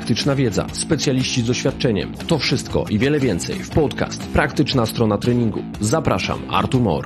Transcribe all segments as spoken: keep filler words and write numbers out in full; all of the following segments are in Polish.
praktyczna wiedza, specjaliści z doświadczeniem. To wszystko i wiele więcej w podcast Praktyczna Strona Treningu. Zapraszam, Artur Mor.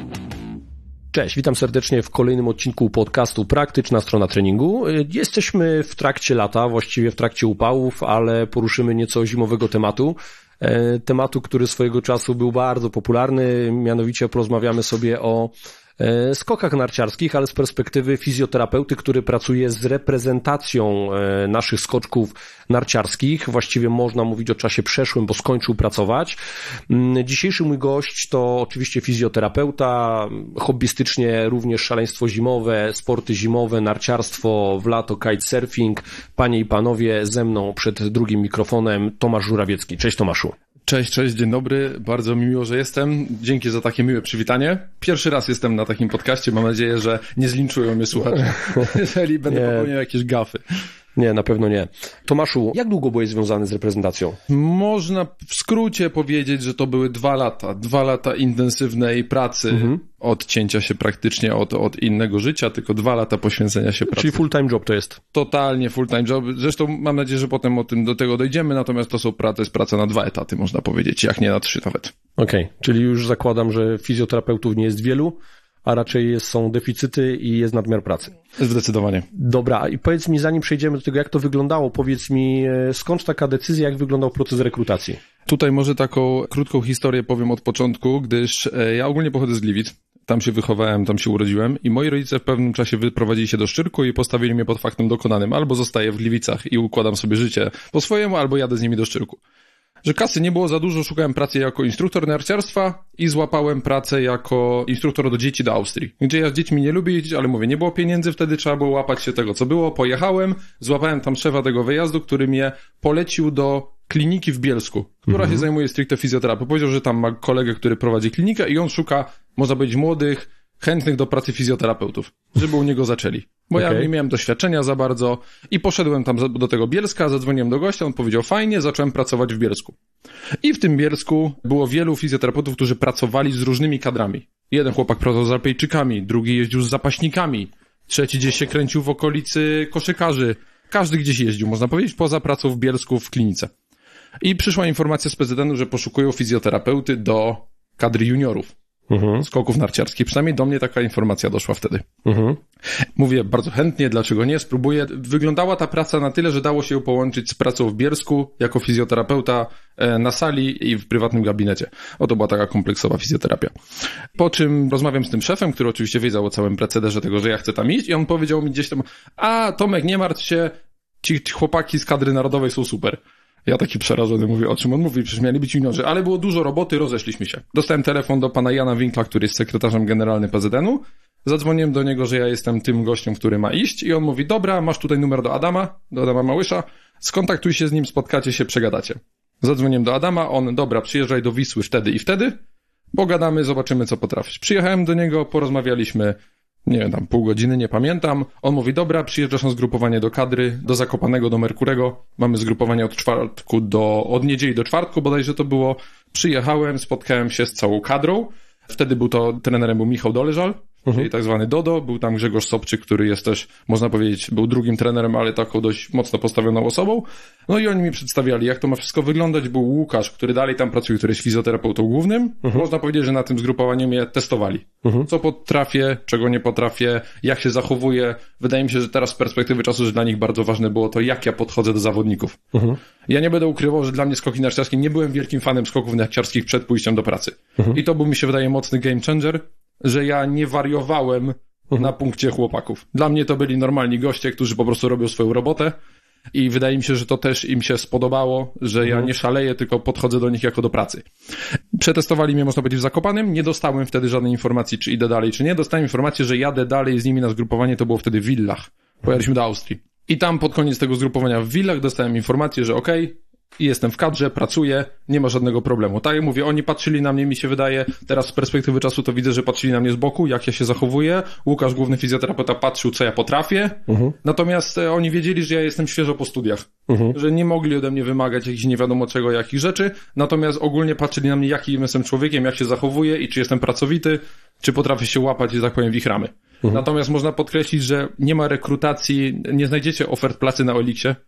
Cześć, witam serdecznie w kolejnym odcinku podcastu Praktyczna Strona Treningu. Jesteśmy w trakcie lata, właściwie w trakcie upałów, ale poruszymy nieco zimowego tematu. Tematu, który swojego czasu był bardzo popularny, mianowicie porozmawiamy sobie o skokach narciarskich, ale z perspektywy fizjoterapeuty, który pracuje z reprezentacją naszych skoczków narciarskich. Właściwie można mówić o czasie przeszłym, bo skończył pracować. Dzisiejszy mój gość to oczywiście fizjoterapeuta, hobbystycznie również szaleństwo zimowe, sporty zimowe, narciarstwo, w lato kitesurfing. Panie i panowie, ze mną przed drugim mikrofonem Tomasz Żurawiecki. Cześć Tomaszu. Cześć, cześć, dzień dobry, bardzo mi miło, że jestem. Dzięki za takie miłe przywitanie. Pierwszy raz jestem na takim podcaście, mam nadzieję, że nie zlinczują mnie słuchacze, jeżeli będę nie. popełniał jakieś gafy. Nie, na pewno nie. Tomaszu, jak długo byłeś związany z reprezentacją? Można w skrócie powiedzieć, że to były dwa lata. Dwa lata intensywnej pracy, mhm. odcięcia się praktycznie od, od innego życia, tylko dwa lata poświęcenia się pracy. Czyli full-time job to jest? Totalnie full-time job. Zresztą mam nadzieję, że potem o tym do tego dojdziemy, natomiast to są pra- to jest praca na dwa etaty, można powiedzieć, jak nie na trzy nawet. Okej, okay. Czyli już zakładam, że fizjoterapeutów nie jest wielu, a raczej jest, są deficyty i jest nadmiar pracy. Zdecydowanie. Dobra, i powiedz mi, zanim przejdziemy do tego, jak to wyglądało, powiedz mi, skąd taka decyzja, jak wyglądał proces rekrutacji? Tutaj może taką krótką historię powiem od początku, gdyż ja ogólnie pochodzę z Gliwic. Tam się wychowałem, tam się urodziłem i moi rodzice w pewnym czasie wyprowadzili się do Szczyrku i postawili mnie pod faktem dokonanym. Albo zostaję w Gliwicach i układam sobie życie po swojemu, albo jadę z nimi do Szczyrku. Że kasy nie było za dużo, szukałem pracy jako instruktor narciarstwa i złapałem pracę jako instruktor do dzieci do Austrii. Gdzie ja z dziećmi nie lubię jeździć, ale mówię, nie było pieniędzy, wtedy trzeba było łapać się tego, co było. Pojechałem, złapałem tam szefa tego wyjazdu, który mnie polecił do kliniki w Bielsku, która mhm. się zajmuje stricte fizjoterapią. Powiedział, że tam ma kolegę, który prowadzi klinikę i on szuka, można powiedzieć, młodych, chętnych do pracy fizjoterapeutów, żeby u niego zaczęli. Bo okay. ja nie miałem doświadczenia za bardzo i poszedłem tam do tego Bielska, zadzwoniłem do gościa, on powiedział fajnie, zacząłem pracować w Bielsku. I w tym Bielsku było wielu fizjoterapeutów, którzy pracowali z różnymi kadrami. Jeden chłopak pracował z Alpejczykami, drugi jeździł z zapaśnikami, trzeci gdzieś się kręcił w okolicy koszykarzy. Każdy gdzieś jeździł, można powiedzieć, poza pracą w Bielsku w klinice. I przyszła informacja z P Z N-u, że poszukują fizjoterapeuty do kadry juniorów. Mhm. Skoków narciarskich. Przynajmniej do mnie taka informacja doszła wtedy. Mhm. Mówię bardzo chętnie, dlaczego nie, spróbuję. Wyglądała ta praca na tyle, że dało się ją połączyć z pracą w Bielsku jako fizjoterapeuta na sali i w prywatnym gabinecie. Oto była taka kompleksowa fizjoterapia. Po czym rozmawiam z tym szefem, który oczywiście wiedział o całym procederze tego, że ja chcę tam iść i on powiedział mi gdzieś tam, a Tomek, nie martw się, ci chłopaki z kadry narodowej są super. Ja taki przerażony mówię, o czym on mówi, przecież mieli być juniorzy, ale było dużo roboty, rozeszliśmy się. Dostałem telefon do pana Jana Winkla, który jest sekretarzem generalnym P Z N-u. Zadzwoniłem do niego, że ja jestem tym gościem, który ma iść i on mówi, dobra, masz tutaj numer do Adama, do Adama Małysza, skontaktuj się z nim, spotkacie się, przegadacie. Zadzwoniłem do Adama, on, dobra, przyjeżdżaj do Wisły wtedy i wtedy, pogadamy, zobaczymy, co potrafisz. Przyjechałem do niego, porozmawialiśmy, nie wiem, tam pół godziny, nie pamiętam. On mówi, dobra, przyjeżdżasz na zgrupowanie do kadry, do Zakopanego, do Merkurego. Mamy zgrupowanie od czwartku do, od niedzieli do czwartku, bodajże to było. Przyjechałem, spotkałem się z całą kadrą. Wtedy był to, trenerem był Michał Doleżal, mhm. czyli tak zwany Dodo. Był tam Grzegorz Sobczyk, który jest też, można powiedzieć, był drugim trenerem, ale taką dość mocno postawioną osobą. No i oni mi przedstawiali, jak to ma wszystko wyglądać. Był Łukasz, który dalej tam pracuje, który jest fizjoterapeutą głównym. Mhm. Można powiedzieć, że na tym zgrupowaniu mnie testowali. Mhm. Co potrafię, czego nie potrafię, jak się zachowuję. Wydaje mi się, że teraz z perspektywy czasu, że dla nich bardzo ważne było to, jak ja podchodzę do zawodników. Mhm. Ja nie będę ukrywał, że dla mnie skoki narciarskie, nie byłem wielkim fanem skoków narciarskich przed pójściem do pracy. Mhm. I to był, mi się wydaje, mocny game changer, że ja nie wariowałem mhm. na punkcie chłopaków. Dla mnie to byli normalni goście, którzy po prostu robią swoją robotę i wydaje mi się, że to też im się spodobało, że mhm. ja nie szaleję, tylko podchodzę do nich jako do pracy. Przetestowali mnie, można powiedzieć, w Zakopanem. Nie dostałem wtedy żadnej informacji, czy idę dalej, czy nie. Dostałem informację, że jadę dalej z nimi na zgrupowanie, to było wtedy w Villach. Pojechaliśmy do Austrii. I tam pod koniec tego zgrupowania w Villach dostałem informację, że okej, okay, jestem w kadrze, pracuję, nie ma żadnego problemu. Tak jak mówię, oni patrzyli na mnie, mi się wydaje, teraz z perspektywy czasu to widzę, że patrzyli na mnie z boku, jak ja się zachowuję. Łukasz, główny fizjoterapeuta, patrzył, co ja potrafię. Uh-huh. Natomiast e, oni wiedzieli, że ja jestem świeżo po studiach. Uh-huh. Że nie mogli ode mnie wymagać jakichś nie wiadomo czego, jakich rzeczy. Natomiast ogólnie patrzyli na mnie, jakim jestem człowiekiem, jak się zachowuję i czy jestem pracowity, czy potrafię się łapać, że tak powiem, w ich ramy. Uh-huh. Natomiast można podkreślić, że nie ma rekrutacji, nie znajdziecie ofert pracy na Oliksie.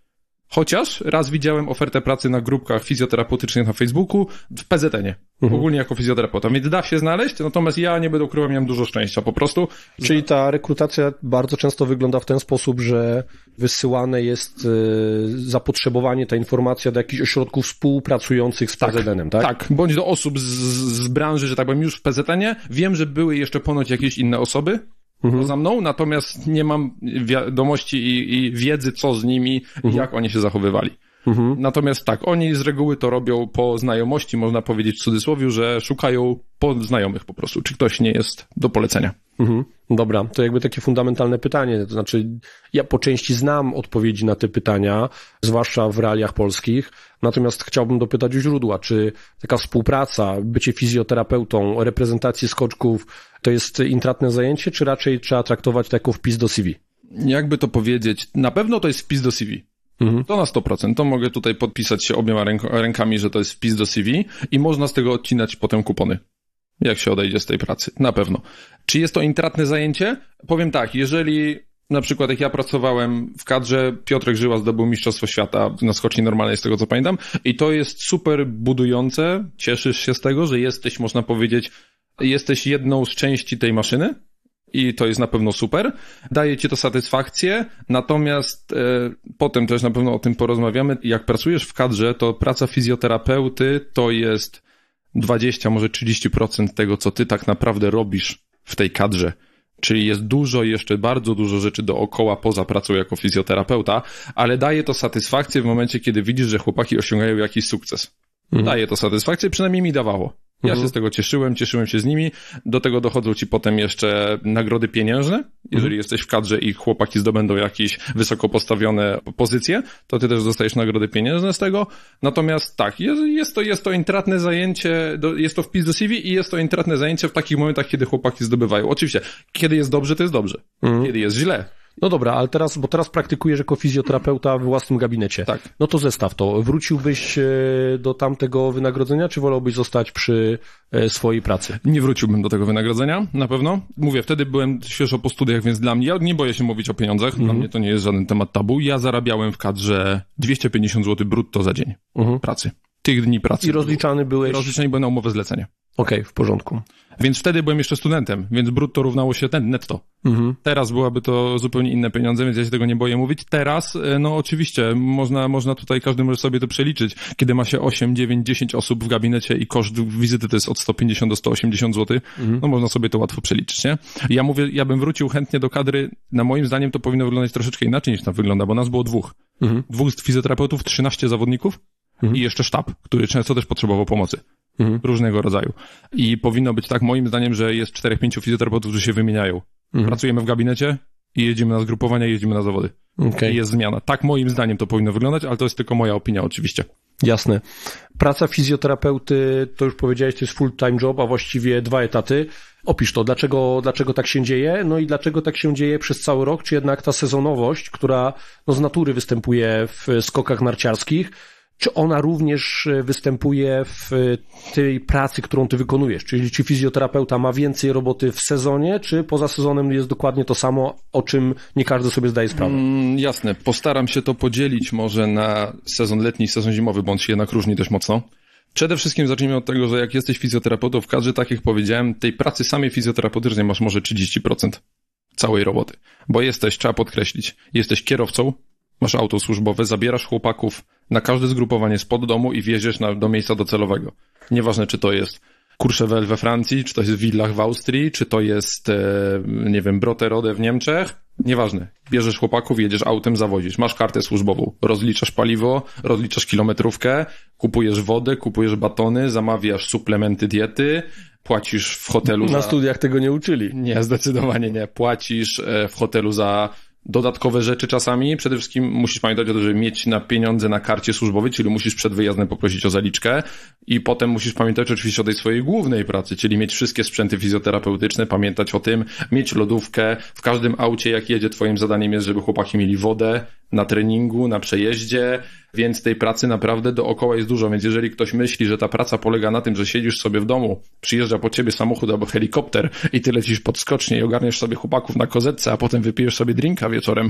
Chociaż raz widziałem ofertę pracy na grupkach fizjoterapeutycznych na Facebooku w P Z N-ie. Mhm. Ogólnie jako fizjoterapeuta. Więc da się znaleźć, natomiast ja nie będę ukrywał, miałem dużo szczęścia po prostu. Czyli ta rekrutacja bardzo często wygląda w ten sposób, że wysyłane jest y, zapotrzebowanie, ta informacja do jakichś ośrodków współpracujących z tak, P Z N-em, tak? Tak, bądź do osób z, z branży, że tak powiem, już w P Z N-ie. Wiem, że były jeszcze ponoć jakieś inne osoby, mhm. poza mną, natomiast nie mam wiadomości i, i wiedzy, co z nimi, mhm. jak oni się zachowywali. Mhm. Natomiast tak, oni z reguły to robią po znajomości, można powiedzieć w cudzysłowie, że szukają po znajomych po prostu, czy ktoś nie jest do polecenia. Mhm. Dobra, to jakby takie fundamentalne pytanie, to znaczy ja po części znam odpowiedzi na te pytania, zwłaszcza w realiach polskich, natomiast chciałbym dopytać o źródła, czy taka współpraca, bycie fizjoterapeutą, reprezentacji skoczków to jest intratne zajęcie, czy raczej trzeba traktować to jako wpis do C V? Jakby to powiedzieć, na pewno to jest wpis do C V. Mhm. To na sto procent. To mogę tutaj podpisać się obiema ręk- rękami, że to jest wpis do C V i można z tego odcinać potem kupony, jak się odejdzie z tej pracy. Na pewno. Czy jest to intratne zajęcie? Powiem tak, jeżeli na przykład jak ja pracowałem w kadrze, Piotrek Żyła zdobył Mistrzostwo Świata na skoczni normalnej, z tego co pamiętam, i to jest super budujące, cieszysz się z tego, że jesteś, można powiedzieć, jesteś jedną z części tej maszyny, i to jest na pewno super, daje ci to satysfakcję, natomiast e, potem też na pewno o tym porozmawiamy. Jak pracujesz w kadrze, to praca fizjoterapeuty to jest dwadzieścia, może trzydzieści procent tego, co ty tak naprawdę robisz w tej kadrze. Czyli jest dużo, jeszcze bardzo dużo rzeczy dookoła poza pracą jako fizjoterapeuta, ale daje to satysfakcję w momencie, kiedy widzisz, że chłopaki osiągają jakiś sukces. Mhm. Daje to satysfakcję, przynajmniej mi dawało. Ja mhm. się z tego cieszyłem, cieszyłem się z nimi. Do tego dochodzą ci potem jeszcze nagrody pieniężne. Jeżeli mhm. jesteś w kadrze i chłopaki zdobędą jakieś wysoko postawione pozycje, to ty też dostajesz nagrody pieniężne z tego. Natomiast tak, jest, jest to, jest to intratne zajęcie, jest to wpis do C V i jest to intratne zajęcie w takich momentach, kiedy chłopaki zdobywają. Oczywiście, kiedy jest dobrze, to jest dobrze. Mhm. Kiedy jest źle. No dobra, ale teraz, bo teraz praktykujesz jako fizjoterapeuta w własnym gabinecie. Tak. No to zestaw to. Wróciłbyś do tamtego wynagrodzenia, czy wolałbyś zostać przy swojej pracy? Nie wróciłbym do tego wynagrodzenia, na pewno. Mówię, wtedy byłem świeżo po studiach, więc dla mnie, ja nie boję się mówić o pieniądzach, mhm. dla mnie to nie jest żaden temat tabu. Ja zarabiałem w kadrze dwieście pięćdziesiąt złotych brutto za dzień mhm. pracy. Tych dni pracy. I rozliczany byłeś? Rozliczany byłem na umowę zlecenia. Okej, okay, w porządku. Więc wtedy byłem jeszcze studentem, więc brutto równało się ten netto. Mhm. Teraz byłaby to zupełnie inne pieniądze, więc ja się tego nie boję mówić. Teraz, no oczywiście, można, można tutaj, każdy może sobie to przeliczyć. Kiedy ma się osiem, dziewięć, dziesięć osób w gabinecie i koszt wizyty to jest od sto pięćdziesiąt do sto osiemdziesiąt złotych, mhm. no można sobie to łatwo przeliczyć, nie? Ja mówię, ja bym wrócił chętnie do kadry, na moim zdaniem to powinno wyglądać troszeczkę inaczej niż tam wygląda, bo nas było dwóch. Mhm. Dwóch fizjoterapeutów, trzynaście zawodników mhm. i jeszcze sztab, który często też potrzebował pomocy. Mhm. Różnego rodzaju. I powinno być tak, moim zdaniem, że jest czterech, pięciu fizjoterapeutów, którzy się wymieniają. Mhm. Pracujemy w gabinecie i jedziemy na zgrupowania i jedziemy na zawody. Okay. I jest zmiana. Tak moim zdaniem to powinno wyglądać, ale to jest tylko moja opinia oczywiście. Jasne. Praca fizjoterapeuty, to już powiedziałeś, to jest full-time job, a właściwie dwa etaty. Opisz to, dlaczego, dlaczego tak się dzieje, no i dlaczego tak się dzieje przez cały rok, czy jednak ta sezonowość, która no, z natury występuje w skokach narciarskich, czy ona również występuje w tej pracy, którą ty wykonujesz? Czyli czy fizjoterapeuta ma więcej roboty w sezonie, czy poza sezonem jest dokładnie to samo, o czym nie każdy sobie zdaje sprawę? Mm, jasne. Postaram się to podzielić może na sezon letni i sezon zimowy, bo on się jednak różni dość mocno. Przede wszystkim zacznijmy od tego, że jak jesteś fizjoterapeutą w kadrze, tak jak powiedziałem, tej pracy samej fizjoterapeutycznej masz może trzydzieści procent całej roboty. Bo jesteś, trzeba podkreślić, jesteś kierowcą, masz auto służbowe, zabierasz chłopaków na każde zgrupowanie spod domu i wjeżdżasz na, do miejsca docelowego. Nieważne, czy to jest Courchevel we Francji, czy to jest Villach w Austrii, czy to jest, e, nie wiem, Brotterode w Niemczech. Nieważne. Bierzesz chłopaków, jedziesz autem, zawozisz. Masz kartę służbową. Rozliczasz paliwo, rozliczasz kilometrówkę, kupujesz wodę, kupujesz batony, zamawiasz suplementy diety, płacisz w hotelu Na za... studiach tego nie uczyli. Nie, zdecydowanie nie. Płacisz w hotelu za dodatkowe rzeczy czasami. Przede wszystkim musisz pamiętać o tym, żeby mieć na pieniądze na karcie służbowej, czyli musisz przed wyjazdem poprosić o zaliczkę i potem musisz pamiętać oczywiście o tej swojej głównej pracy, czyli mieć wszystkie sprzęty fizjoterapeutyczne, pamiętać o tym, mieć lodówkę. W każdym aucie, jak jedzie, twoim zadaniem jest, żeby chłopaki mieli wodę na treningu, na przejeździe, więc tej pracy naprawdę dookoła jest dużo, więc jeżeli ktoś myśli, że ta praca polega na tym, że siedzisz sobie w domu, przyjeżdża po ciebie samochód albo helikopter i ty lecisz pod skocznie i ogarniesz sobie chłopaków na kozetce, a potem wypijesz sobie drinka wieczorem,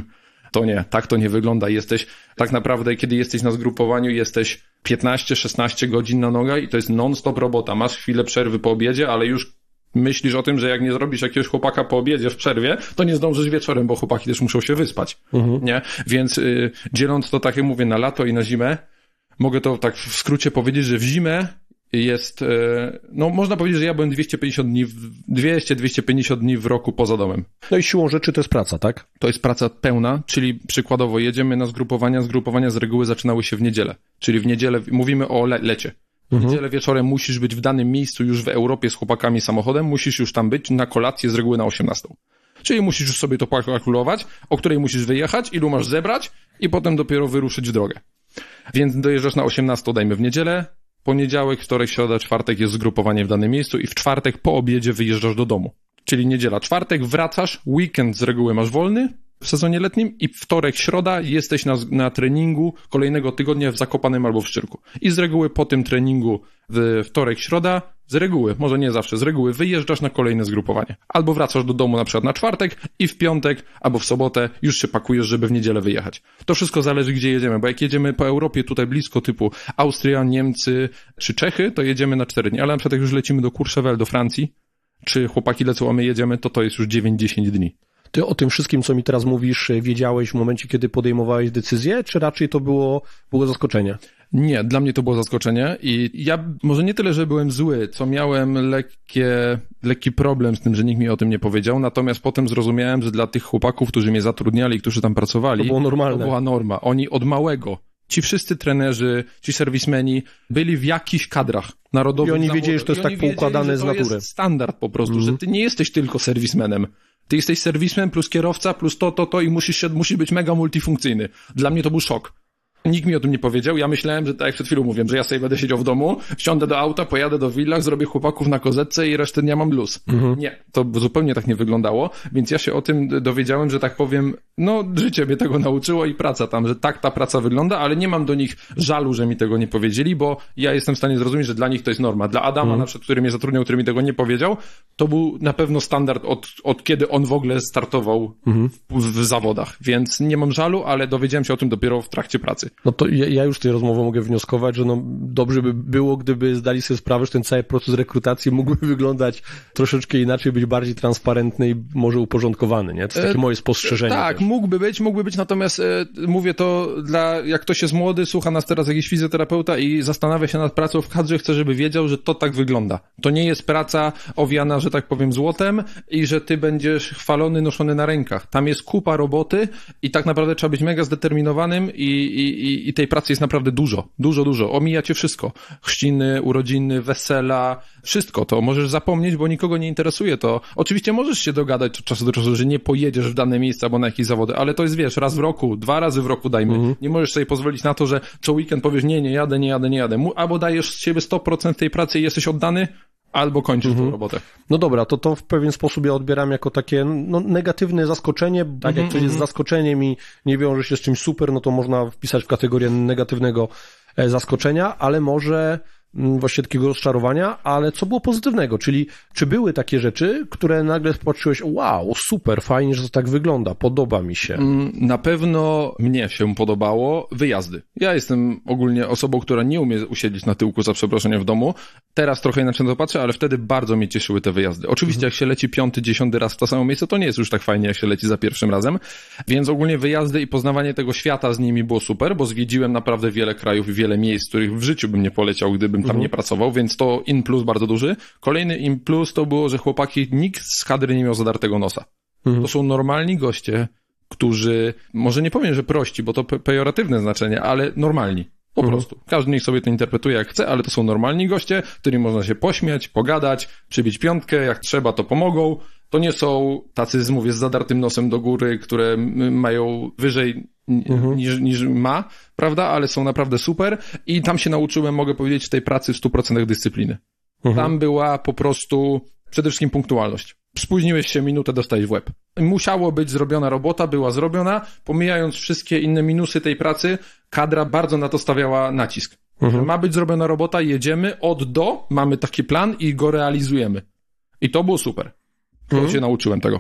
To nie, tak to nie wygląda. Jesteś tak naprawdę, kiedy jesteś na zgrupowaniu, jesteś piętnaście szesnaście godzin na nogach i to jest non-stop robota. Masz chwilę przerwy po obiedzie, ale już myślisz o tym, że jak nie zrobisz jakiegoś chłopaka po obiedzie w przerwie, to nie zdążysz wieczorem, bo chłopaki też muszą się wyspać. Mhm. Nie? Więc y, dzieląc to, tak jak mówię, na lato i na zimę, mogę to tak w skrócie powiedzieć, że w zimę jest, y, no można powiedzieć, że ja byłem dwieście pięćdziesiąt dni, dwieście do dwustu pięćdziesięciu dni w roku poza domem. No i siłą rzeczy to jest praca, tak? To jest praca pełna, czyli przykładowo jedziemy na zgrupowania, zgrupowania z reguły zaczynały się w niedzielę, czyli w niedzielę, mówimy o le- lecie. W mhm. niedzielę wieczorem musisz być w danym miejscu już w Europie z chłopakami samochodem, musisz już tam być na kolację z reguły na osiemnastą. Czyli musisz już sobie to pokalkulować, o której musisz wyjechać, ilu masz zebrać i potem dopiero wyruszyć w drogę. Więc dojeżdżasz na osiemnastą, dajmy w niedzielę, poniedziałek, wtorek, środa, czwartek jest zgrupowanie w danym miejscu i w czwartek po obiedzie wyjeżdżasz do domu. Czyli niedziela, czwartek wracasz, weekend z reguły masz wolny w sezonie letnim i wtorek, środa jesteś na, na treningu kolejnego tygodnia w Zakopanem albo w Szczyrku. I z reguły po tym treningu w wtorek, środa, z reguły, może nie zawsze, z reguły wyjeżdżasz na kolejne zgrupowanie. Albo wracasz do domu na przykład na czwartek i w piątek albo w sobotę już się pakujesz, żeby w niedzielę wyjechać. To wszystko zależy, gdzie jedziemy, bo jak jedziemy po Europie tutaj blisko typu Austria, Niemcy czy Czechy, to jedziemy na cztery dni, ale na przykład jak już lecimy do Courchevel, do Francji, czy chłopaki lecą, a my jedziemy, to to jest już dziewięć dziesięć dni. Ty o tym wszystkim, co mi teraz mówisz, wiedziałeś w momencie, kiedy podejmowałeś decyzję, czy raczej to było, było zaskoczenie? Nie, dla mnie to było zaskoczenie i ja może nie tyle, że byłem zły, co miałem lekkie, lekki problem z tym, że nikt mi o tym nie powiedział, natomiast potem zrozumiałem, że dla tych chłopaków, którzy mnie zatrudniali, którzy tam pracowali, to było normalne. To była norma. Oni od małego, ci wszyscy trenerzy, ci serwismeni byli w jakichś kadrach narodowych. I oni wiedzieli, że to jest tak poukładane z natury. To jest standard po prostu, mm. że ty nie jesteś tylko serwismenem. Ty jesteś serwismen plus kierowca plus to, to, to i musisz się, musisz być mega multifunkcyjny. Dla mnie to był szok. Nikt mi o tym nie powiedział. Ja myślałem, że tak jak przed chwilą mówiłem, że ja sobie będę siedział w domu, wsiądę do auta, pojadę do Villach, zrobię chłopaków na kozetce i resztę dnia mam luz. Mhm. Nie, to zupełnie tak nie wyglądało, więc ja się o tym dowiedziałem, że tak powiem, no życie mnie tego nauczyło i praca tam, że tak ta praca wygląda, ale nie mam do nich żalu, że mi tego nie powiedzieli, bo ja jestem w stanie zrozumieć, że dla nich to jest norma. Dla Adama, mhm. na przykład, który mnie zatrudniał, który mi tego nie powiedział, to był na pewno standard od, od kiedy on w ogóle startował mhm. w, w zawodach, więc nie mam żalu, ale dowiedziałem się o tym dopiero w trakcie pracy. No to ja, ja już z tej rozmowy mogę wnioskować, że no dobrze by było, gdyby zdali sobie sprawę, że ten cały proces rekrutacji mógłby wyglądać troszeczkę inaczej, być bardziej transparentny i może uporządkowany, nie? To jest takie moje spostrzeżenie. Tak, też. mógłby być, mógłby być, natomiast e, mówię to dla, jak ktoś jest młody, słucha nas teraz jakiś fizjoterapeuta i zastanawia się nad pracą w kadrze, chce, żeby wiedział, że to tak wygląda. To nie jest praca owiana, że tak powiem, złotem i że ty będziesz chwalony, noszony na rękach. Tam jest kupa roboty i tak naprawdę trzeba być mega zdeterminowanym i, i, i I tej pracy jest naprawdę dużo, dużo, dużo. Omijacie wszystko. Chrzciny, urodziny, wesela, wszystko to możesz zapomnieć, bo nikogo nie interesuje to. Oczywiście możesz się dogadać od czasu do czasu, że nie pojedziesz w dane miejsca albo na jakieś zawody, ale to jest, wiesz, raz w roku, dwa razy w roku dajmy. Mhm. Nie możesz sobie pozwolić na to, że co weekend powiesz, nie, nie jadę, nie jadę, nie jadę. Albo dajesz z siebie sto procent tej pracy i jesteś oddany, albo kończysz mhm. tę robotę. No dobra, to to w pewien sposób ja odbieram jako takie no, negatywne zaskoczenie. Tak mhm, jak coś jest mhm. zaskoczeniem i nie wiąże się z czymś super, no to można wpisać w kategorię negatywnego zaskoczenia, ale może właśnie takiego rozczarowania, ale co było pozytywnego, czyli czy były takie rzeczy, które nagle popatrzyłeś, wow, super, fajnie, że to tak wygląda, podoba mi się. Na pewno mnie się podobało wyjazdy. Ja jestem ogólnie osobą, która nie umie usiedzieć na tyłku, za przeproszeniem, w domu. Teraz trochę inaczej na to patrzę, ale wtedy bardzo mnie cieszyły te wyjazdy. Oczywiście mhm. jak się leci piąty, dziesiąty raz w to samo miejsce, to nie jest już tak fajnie, jak się leci za pierwszym razem, więc ogólnie wyjazdy i poznawanie tego świata z nimi było super, bo zwiedziłem naprawdę wiele krajów i wiele miejsc, w których w życiu bym nie poleciał, gdybym tam mhm. nie pracował, więc to in plus bardzo duży. Kolejny in plus to było, że chłopaki, nikt z kadry nie miał zadartego nosa. Mhm. To są normalni goście, którzy, może nie powiem, że prości, bo to pe- pejoratywne znaczenie, ale normalni. Po mhm. prostu. Każdy niech sobie to interpretuje jak chce, ale to są normalni goście, którymi można się pośmiać, pogadać, przybić piątkę, jak trzeba, to pomogą. To nie są tacy, mówię, z zadartym nosem do góry, które mają wyżej mhm. niż, niż ma, prawda? Ale są naprawdę super i tam się nauczyłem, mogę powiedzieć, w tej pracy w stu procentach dyscypliny. Mhm. Tam była po prostu przede wszystkim punktualność. Spóźniłeś się minutę, dostałeś w łeb. Musiało być zrobiona robota, była zrobiona, pomijając wszystkie inne minusy tej pracy, kadra bardzo na to stawiała nacisk. Mhm. Ma być zrobiona robota, jedziemy od do, mamy taki plan i go realizujemy. I to było super. To mhm. się nauczyłem tego.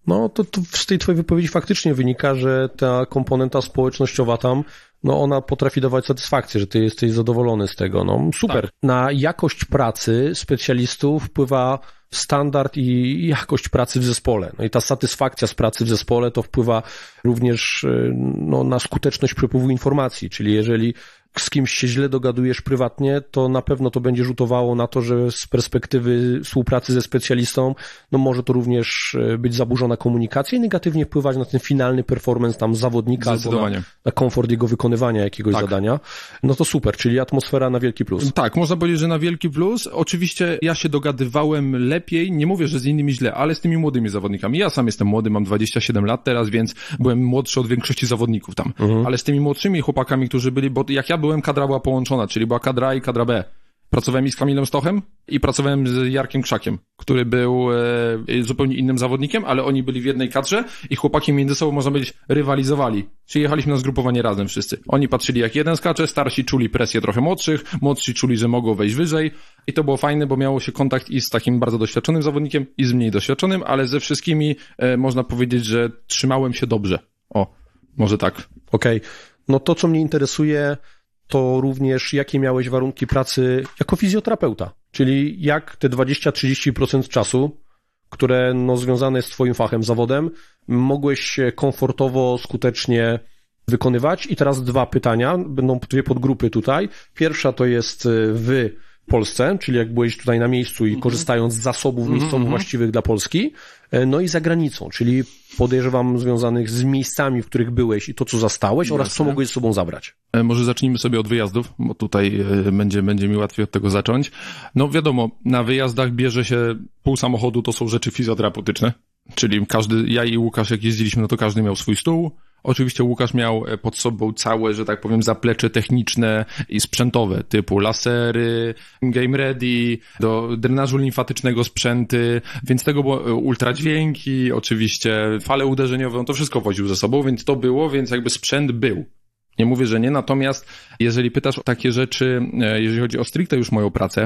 No to, to z tej twojej wypowiedzi faktycznie wynika, że ta komponenta społecznościowa tam, no ona potrafi dawać satysfakcję, że ty jesteś zadowolony z tego. No super. Tak. Na jakość pracy specjalistów wpływa standard i jakość pracy w zespole. No i ta satysfakcja z pracy w zespole to wpływa również no, na skuteczność przepływu informacji, czyli jeżeli z kimś się źle dogadujesz prywatnie, to na pewno to będzie rzutowało na to, że z perspektywy współpracy ze specjalistą, no może to również być zaburzona komunikacja i negatywnie wpływać na ten finalny performance tam zawodnika albo na, na komfort jego wykonywania jakiegoś tak. zadania. No to super, czyli atmosfera na wielki plus. Tak, można powiedzieć, że na wielki plus. Oczywiście ja się dogadywałem lepiej, nie mówię, że z innymi źle, ale z tymi młodymi zawodnikami. Ja sam jestem młody, mam dwadzieścia siedem lat teraz, więc byłem młodszy od większości zawodników tam. Mhm. Ale z tymi młodszymi chłopakami, którzy byli, bo jak ja byłem, kadra była połączona, czyli była kadra A i kadra B. Pracowałem i z Kamilem Stochem i pracowałem z Jarkiem Krzakiem, który był e, zupełnie innym zawodnikiem, ale oni byli w jednej kadrze i chłopaki między sobą, można powiedzieć, rywalizowali. Czyli jechaliśmy na zgrupowanie razem wszyscy. Oni patrzyli jak jeden skacze, starsi czuli presję trochę młodszych, młodsi czuli, że mogą wejść wyżej i to było fajne, bo miało się kontakt i z takim bardzo doświadczonym zawodnikiem i z mniej doświadczonym, ale ze wszystkimi e, można powiedzieć, że trzymałem się dobrze. O, może tak. Okej. Okay. No to, co mnie interesuje, to również jakie miałeś warunki pracy jako fizjoterapeuta, czyli jak te dwadzieścia do trzydziestu procent czasu, które no, związane jest z twoim fachem, zawodem, mogłeś komfortowo, skutecznie wykonywać. I teraz dwa pytania, będą dwie podgrupy tutaj. Pierwsza to jest w Polsce, czyli jak byłeś tutaj na miejscu i korzystając z zasobów miejscowych właściwych dla Polski, no i za granicą, czyli podejrzewam związanych z miejscami, w których byłeś i to, co zastałeś Jasne. Oraz co mogłeś z sobą zabrać. Może zacznijmy sobie od wyjazdów, bo tutaj będzie, będzie mi łatwiej od tego zacząć. No wiadomo, na wyjazdach bierze się pół samochodu, to są rzeczy fizjoterapeutyczne, czyli każdy, ja i Łukasz jak jeździliśmy, no to każdy miał swój stół. Oczywiście Łukasz miał pod sobą całe, że tak powiem, zaplecze techniczne i sprzętowe, typu lasery, game ready, do drenażu limfatycznego sprzęty, więc tego było ultradźwięki, oczywiście fale uderzeniowe, on to wszystko woził ze sobą, więc to było, więc jakby sprzęt był. Nie mówię, że nie, natomiast jeżeli pytasz o takie rzeczy, jeżeli chodzi o stricte już moją pracę,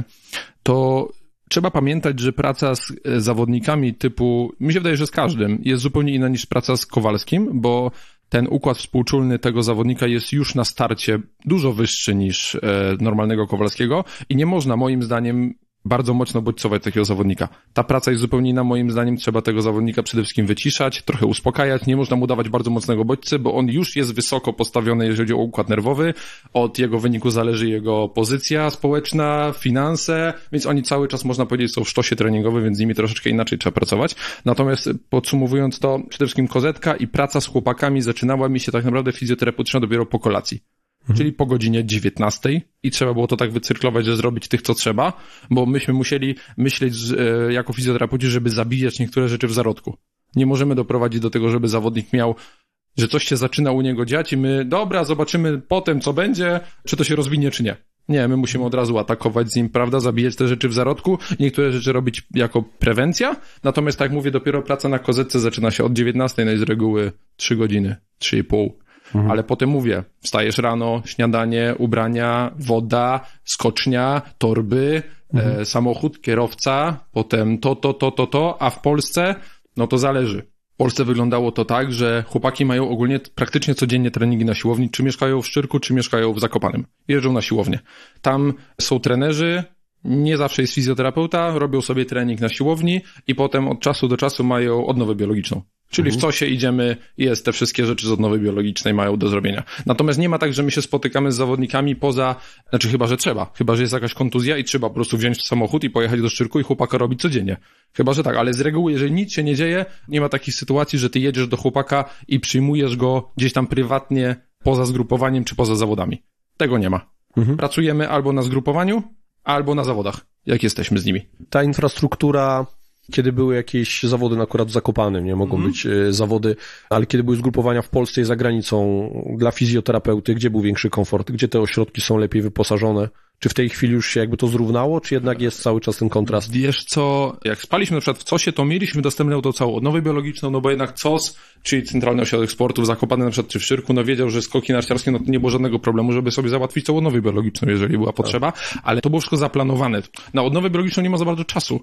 to trzeba pamiętać, że praca z zawodnikami typu, mi się wydaje, że z każdym, jest zupełnie inna niż praca z Kowalskim, bo ten układ współczulny tego zawodnika jest już na starcie dużo wyższy niż e, normalnego Kowalskiego i nie można moim zdaniem bardzo mocno bodźcować takiego zawodnika. Ta praca jest zupełnie inna, moim zdaniem trzeba tego zawodnika przede wszystkim wyciszać, trochę uspokajać, nie można mu dawać bardzo mocnego bodźcy, bo on już jest wysoko postawiony, jeżeli chodzi o układ nerwowy, od jego wyniku zależy jego pozycja społeczna, finanse, więc oni cały czas, można powiedzieć, są w sztosie treningowym, więc z nimi troszeczkę inaczej trzeba pracować. Natomiast podsumowując to, przede wszystkim kozetka i praca z chłopakami zaczynała mi się tak naprawdę fizjoterapeutyczna dopiero po kolacji. Mhm. Czyli po godzinie dziewiętnastej i trzeba było to tak wycyrklować, że zrobić tych, co trzeba, bo myśmy musieli myśleć e, jako fizjoterapeuci, żeby zabijać niektóre rzeczy w zarodku. Nie możemy doprowadzić do tego, żeby zawodnik miał, że coś się zaczyna u niego dziać i my, dobra, zobaczymy potem, co będzie, czy to się rozwinie, czy nie. Nie, my musimy od razu atakować z nim, prawda, zabijać te rzeczy w zarodku, niektóre rzeczy robić jako prewencja, natomiast tak jak mówię, dopiero praca na kozetce zaczyna się od dziewiętnastej, no i z reguły trzy godziny, trzy i pół. Mhm. Ale potem mówię, wstajesz rano, śniadanie, ubrania, woda, skocznia, torby, mhm. e, samochód, kierowca, potem to, to, to, to, to, a w Polsce, no to zależy. W Polsce wyglądało to tak, że chłopaki mają ogólnie praktycznie codziennie treningi na siłowni, czy mieszkają w Szczyrku, czy mieszkają w Zakopanem. Jeżdżą na siłownię. Tam są trenerzy, nie zawsze jest fizjoterapeuta, robią sobie trening na siłowni i potem od czasu do czasu mają odnowę biologiczną. Czyli mhm. w cosie idziemy, jest te wszystkie rzeczy z odnowy biologicznej mają do zrobienia. Natomiast nie ma tak, że my się spotykamy z zawodnikami poza, znaczy chyba, że trzeba. Chyba, że jest jakaś kontuzja i trzeba po prostu wziąć samochód i pojechać do Szczyrku i chłopaka robić codziennie. Chyba, że tak, ale z reguły, jeżeli nic się nie dzieje, nie ma takich sytuacji, że ty jedziesz do chłopaka i przyjmujesz go gdzieś tam prywatnie poza zgrupowaniem czy poza zawodami. Tego nie ma. Mhm. Pracujemy albo na zgrupowaniu, albo na zawodach, jak jesteśmy z nimi. Ta infrastruktura, kiedy były jakieś zawody, no akurat w Zakopanem, nie mogą mm. być y, zawody, ale kiedy były zgrupowania w Polsce i za granicą dla fizjoterapeuty, gdzie był większy komfort, gdzie te ośrodki są lepiej wyposażone? Czy w tej chwili już się jakby to zrównało, czy jednak jest cały czas ten kontrast? Wiesz co, jak spaliśmy na przykład w cosie, to mieliśmy dostępną tą całą odnowę biologiczną, no bo jednak C O S, czyli Centralny Ośrodek Sportu w Zakopanem na przykład, czy w Szczyrku, no wiedział, że skoki narciarskie, no to nie było żadnego problemu, żeby sobie załatwić tą odnowę biologiczną, jeżeli była potrzeba, ale to było wszystko zaplanowane. Na odnowę biologiczną nie ma za bardzo czasu.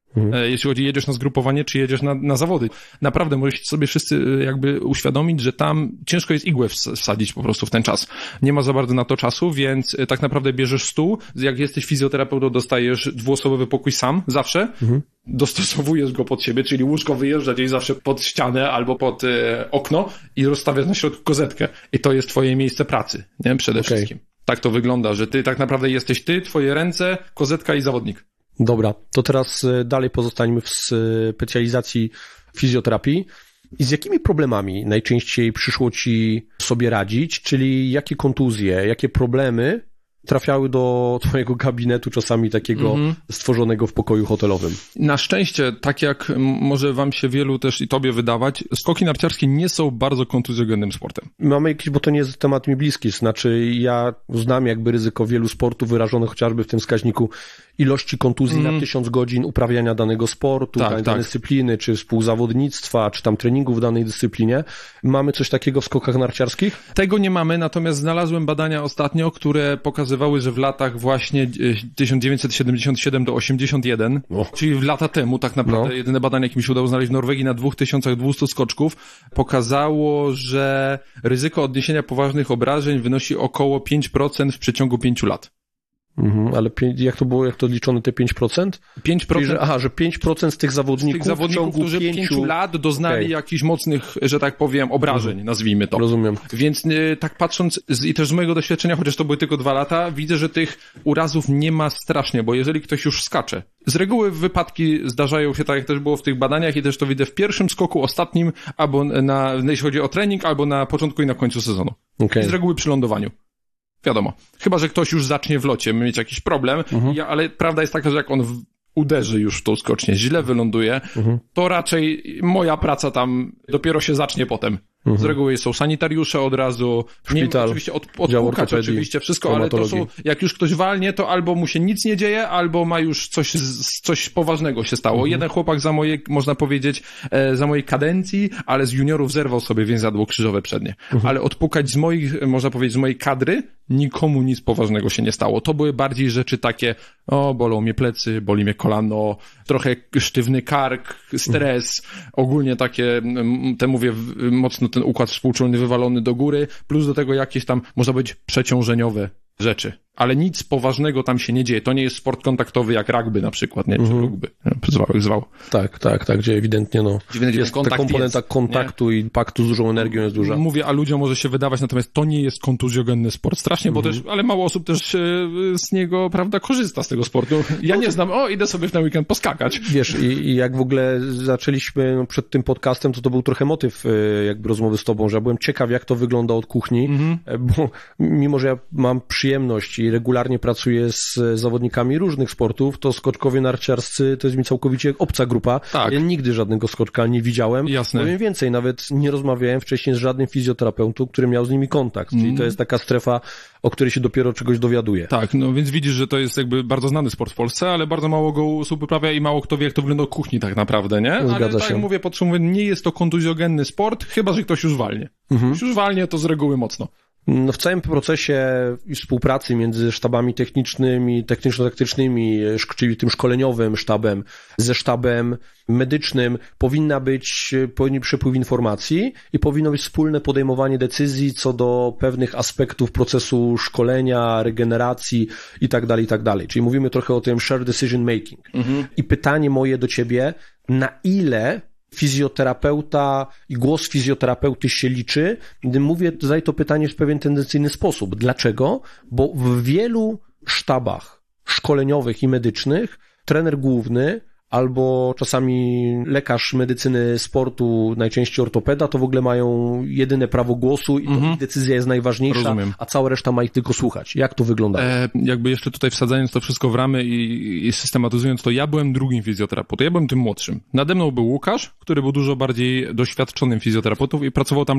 Mhm. Jeśli chodzi, jedziesz na zgrupowanie, czy jedziesz na, na zawody. Naprawdę możecie sobie wszyscy jakby uświadomić, że tam ciężko jest igłę wsadzić po prostu w ten czas. Nie ma za bardzo na to czasu, więc tak naprawdę bierzesz stół, jak jesteś fizjoterapeutą, dostajesz dwuosobowy pokój sam, zawsze, mhm. dostosowujesz go pod siebie, czyli łóżko wyjeżdża gdzieś zawsze pod ścianę albo pod e, okno i rozstawiasz na środku kozetkę. I to jest twoje miejsce pracy, nie? Przede okay. wszystkim. Tak to wygląda, że ty tak naprawdę jesteś ty, twoje ręce, kozetka i zawodnik. Dobra, to teraz dalej pozostańmy w specjalizacji fizjoterapii. I z jakimi problemami najczęściej przyszło ci sobie radzić, czyli jakie kontuzje, jakie problemy trafiały do twojego gabinetu, czasami takiego mm-hmm. stworzonego w pokoju hotelowym? Na szczęście, tak jak może wam się wielu też i tobie wydawać, skoki narciarskie nie są bardzo kontuzjogennym sportem. Mamy jakiś, bo to nie jest temat mi bliski, znaczy ja znam jakby ryzyko wielu sportów wyrażone chociażby w tym wskaźniku ilości kontuzji mm. na tysiąc godzin uprawiania danego sportu, tak, danej tak. dyscypliny, czy współzawodnictwa, czy tam treningu w danej dyscyplinie. Mamy coś takiego w skokach narciarskich? Tego nie mamy, natomiast znalazłem badania ostatnio, które pokazywały, że w latach właśnie tysiąc dziewięćset siedemdziesiąt siedem do osiemdziesiąt jeden, o. czyli w lata temu tak naprawdę, no. jedyne badanie, jakie mi się udało znaleźć w Norwegii na dwa tysiące dwieście skoczków, pokazało, że ryzyko odniesienia poważnych obrażeń wynosi około pięć procent w przeciągu pięciu lat. Mhm, ale jak to było, jak to liczone te pięć procent? pięć procent? Czyli, że, aha, że pięć procent z tych zawodników, z tych zawodników w ciągu którzy pięciu... pięciu lat doznali okay. jakichś mocnych, że tak powiem, obrażeń, mhm. nazwijmy to. Rozumiem. Więc y, tak patrząc z, i też z mojego doświadczenia, chociaż to były tylko dwa lata, widzę, że tych urazów nie ma strasznie, bo jeżeli ktoś już skacze, z reguły wypadki zdarzają się, tak jak też było w tych badaniach i też to widzę w pierwszym skoku, ostatnim, albo na, jeśli chodzi o trening, albo na początku i na końcu sezonu. Okay. I z reguły przy lądowaniu. Wiadomo. Chyba że ktoś już zacznie w locie mieć jakiś problem, mhm. ja, ale prawda jest taka, że jak on w, uderzy już w tą skocznię, źle wyląduje, mhm. to raczej moja praca tam dopiero się zacznie potem. Mhm. Z reguły są sanitariusze od razu, szpital, nie, oczywiście od, odpukać oczywiście wszystko, ale to są, jak już ktoś walnie, to albo mu się nic nie dzieje, albo ma już coś, coś poważnego się stało. Mhm. Jeden chłopak za mojej, można powiedzieć, za mojej kadencji, ale z juniorów zerwał sobie więzadło krzyżowe przednie. Mhm. Ale odpukać z moich, można powiedzieć, z mojej kadry, nikomu nic poważnego się nie stało. To były bardziej rzeczy takie, o, bolą mnie plecy, boli mnie kolano, trochę sztywny kark, stres, mhm. ogólnie takie, te mówię, mocno ten układ współczulny wywalony do góry, plus do tego jakieś tam, można powiedzieć, przeciążeniowe rzeczy. Ale nic poważnego tam się nie dzieje. To nie jest sport kontaktowy jak rugby na przykład, nie? Czy mm. rugby, zwał jak zwał. Tak, tak, tak, gdzie ewidentnie no, ewidentnie jest ta komponenta jest, kontaktu nie? I paktu z dużą energią jest duża. Mówię, a ludziom może się wydawać, natomiast to nie jest kontuzjogenny sport. Strasznie, mm. bo też, ale mało osób też z niego, prawda, korzysta z tego sportu. Ja nie znam, o, idę sobie na weekend poskakać. Wiesz, i, i jak w ogóle zaczęliśmy no, przed tym podcastem, to to był trochę motyw jakby rozmowy z tobą, że ja byłem ciekaw, jak to wygląda od kuchni, mm. bo mimo, że ja mam przyjemność i regularnie pracuję z zawodnikami różnych sportów, to skoczkowie narciarscy to jest mi całkowicie obca grupa. Tak. Ja nigdy żadnego skoczka nie widziałem. Jasne. Powiem więcej, nawet nie rozmawiałem wcześniej z żadnym fizjoterapeutą, który miał z nimi kontakt. Czyli mm. to jest taka strefa, o której się dopiero czegoś dowiaduje. Tak, no więc widzisz, że to jest jakby bardzo znany sport w Polsce, ale bardzo mało go osób uprawia i mało kto wie, jak to wygląda od kuchni tak naprawdę, nie? Zgadza ale tak się. Jak mówię, podsumowując, nie jest to kontuzjogenny sport, chyba że ktoś już walnie. Mhm. Ktoś już walnie, to z reguły mocno. No w całym procesie współpracy między sztabami technicznymi, techniczno-taktycznymi, czyli tym szkoleniowym sztabem, ze sztabem medycznym powinna być, powinien przepływ informacji i powinno być wspólne podejmowanie decyzji co do pewnych aspektów procesu szkolenia, regeneracji i tak dalej, i tak dalej. Czyli mówimy trochę o tym shared decision making. Mhm. I pytanie moje do ciebie, na ile fizjoterapeuta i głos fizjoterapeuty się liczy? Mówię, zadaję to pytanie w pewien tendencyjny sposób. Dlaczego? Bo w wielu sztabach szkoleniowych i medycznych trener główny albo czasami lekarz medycyny sportu, najczęściej ortopeda, to w ogóle mają jedyne prawo głosu i mm-hmm. decyzja jest najważniejsza, Rozumiem. A cała reszta ma ich tylko słuchać. Jak to wygląda? E, jakby jeszcze tutaj wsadzając to wszystko w ramy i, i systematyzując to, ja byłem drugim fizjoterapeutą, ja byłem tym młodszym. Nade mną był Łukasz, który był dużo bardziej doświadczonym fizjoterapeutą i pracował tam lata.